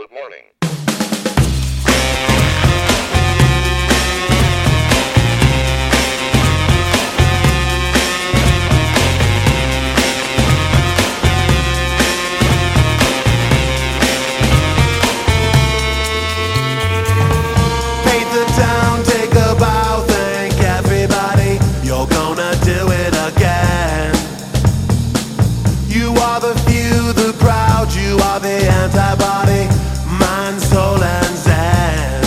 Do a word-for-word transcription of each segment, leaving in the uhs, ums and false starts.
Good morning. Paint the town, take a bow, thank everybody. You're gonna do it again. You are the few, the proud, you are the antibody, mind, soul, and zen.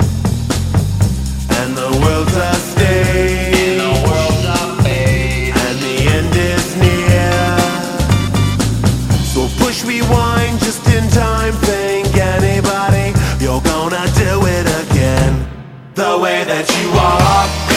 And the world's a stage, The world's a fade. and the end is near. So push rewind just in time, thank anybody. You're gonna do it again, the way that you are.